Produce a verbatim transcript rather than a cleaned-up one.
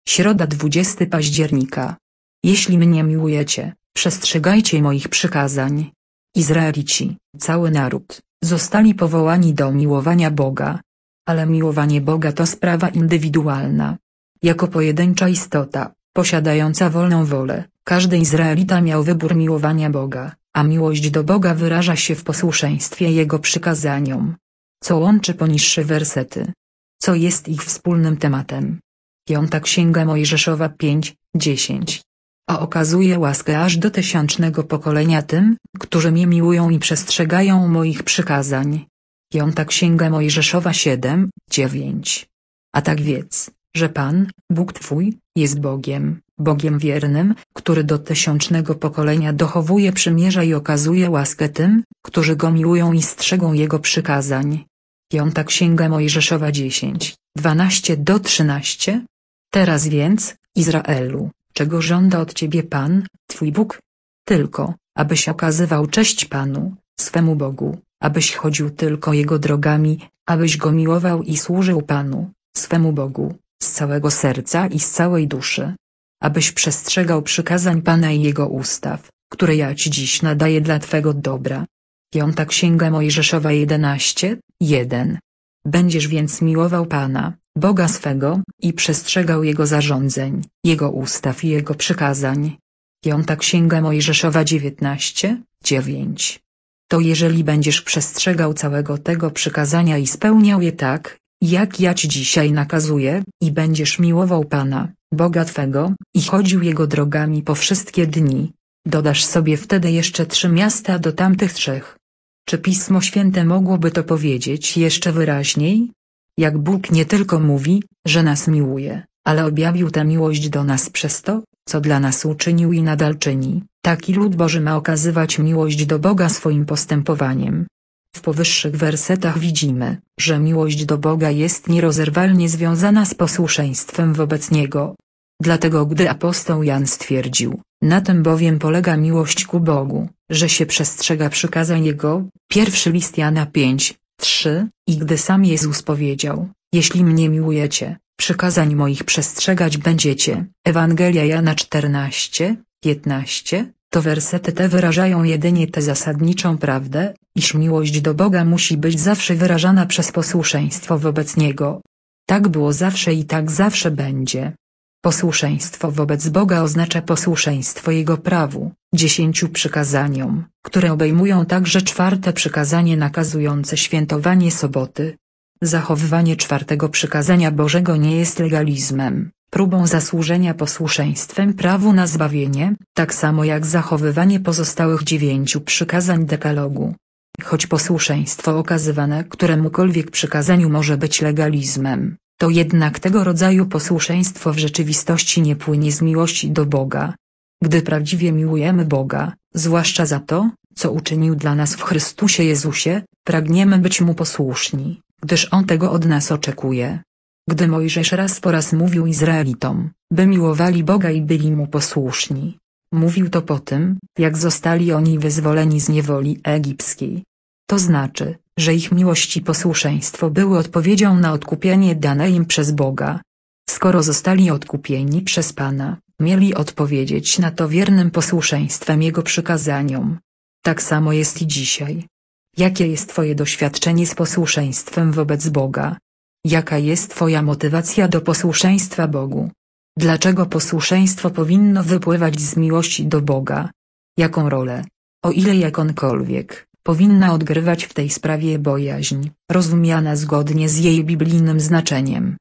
Środa dwudziestego października. Jeśli mnie miłujecie, przestrzegajcie moich przykazań. Izraelici, cały naród, zostali powołani do miłowania Boga. Ale miłowanie Boga to sprawa indywidualna. Jako pojedyncza istota, posiadająca wolną wolę, każdy Izraelita miał wybór miłowania Boga, a miłość do Boga wyraża się w posłuszeństwie Jego przykazaniom. Co łączy poniższe wersety? Co jest ich wspólnym tematem? Piąta Księga Mojżeszowa pięć, dziesięć. A okazuje łaskę aż do tysiącznego pokolenia tym, którzy mnie miłują i przestrzegają moich przykazań. Piąta Księga Mojżeszowa siedem, dziewięć. A tak wiedz, że Pan, Bóg Twój, jest Bogiem, Bogiem wiernym, który do tysiącznego pokolenia dochowuje przymierza i okazuje łaskę tym, którzy Go miłują i strzegą Jego przykazań. Piąta Księga Mojżeszowa dziesięć, dwanaście do trzynastu. Teraz więc, Izraelu, czego żąda od Ciebie Pan, Twój Bóg? Tylko, abyś okazywał cześć Panu, swemu Bogu, abyś chodził tylko Jego drogami, abyś Go miłował i służył Panu, swemu Bogu, z całego serca i z całej duszy. Abyś przestrzegał przykazań Pana i Jego ustaw, które ja Ci dziś nadaję dla Twego dobra. Piąta Księga Mojżeszowa jedenaście, jeden. Będziesz więc miłował Pana, Boga swego, i przestrzegał Jego zarządzeń, Jego ustaw i Jego przykazań. Piąta Księga Mojżeszowa dziewiętnaście, dziewięć. To jeżeli będziesz przestrzegał całego tego przykazania i spełniał je tak, jak ja Ci dzisiaj nakazuję, i będziesz miłował Pana, Boga Twego, i chodził Jego drogami po wszystkie dni, dodasz sobie wtedy jeszcze trzy miasta do tamtych trzech. Czy Pismo Święte mogłoby to powiedzieć jeszcze wyraźniej? Jak Bóg nie tylko mówi, że nas miłuje, ale objawił tę miłość do nas przez to, co dla nas uczynił i nadal czyni, taki lud Boży ma okazywać miłość do Boga swoim postępowaniem. W powyższych wersetach widzimy, że miłość do Boga jest nierozerwalnie związana z posłuszeństwem wobec Niego. Dlatego gdy apostoł Jan stwierdził, na tym bowiem polega miłość ku Bogu, że się przestrzega przykazań Jego, pierwszy list Jana pięć, trzy, i gdy sam Jezus powiedział, jeśli mnie miłujecie, przykazań moich przestrzegać będziecie, Ewangelia Jana czternaście, piętnaście, to wersety te wyrażają jedynie tę zasadniczą prawdę, iż miłość do Boga musi być zawsze wyrażana przez posłuszeństwo wobec Niego. Tak było zawsze i tak zawsze będzie. Posłuszeństwo wobec Boga oznacza posłuszeństwo Jego prawu, dziesięciu przykazaniom, które obejmują także czwarte przykazanie nakazujące świętowanie soboty. Zachowywanie czwartego przykazania Bożego nie jest legalizmem, próbą zasłużenia posłuszeństwem prawu na zbawienie, tak samo jak zachowywanie pozostałych dziewięciu przykazań dekalogu. Choć posłuszeństwo okazywane któremukolwiek przykazaniu może być legalizmem, to jednak tego rodzaju posłuszeństwo w rzeczywistości nie płynie z miłości do Boga. Gdy prawdziwie miłujemy Boga, zwłaszcza za to, co uczynił dla nas w Chrystusie Jezusie, pragniemy być Mu posłuszni, gdyż On tego od nas oczekuje. Gdy Mojżesz raz po raz mówił Izraelitom, by miłowali Boga i byli Mu posłuszni, mówił to po tym, jak zostali oni wyzwoleni z niewoli egipskiej. To znaczy, że ich miłość i posłuszeństwo były odpowiedzią na odkupienie dane im przez Boga. Skoro zostali odkupieni przez Pana, mieli odpowiedzieć na to wiernym posłuszeństwem Jego przykazaniom. Tak samo jest i dzisiaj. Jakie jest Twoje doświadczenie z posłuszeństwem wobec Boga? Jaka jest Twoja motywacja do posłuszeństwa Bogu? Dlaczego posłuszeństwo powinno wypływać z miłości do Boga? Jaką rolę, o ile jakąkolwiek, powinna odgrywać w tej sprawie bojaźń, rozumiana zgodnie z jej biblijnym znaczeniem?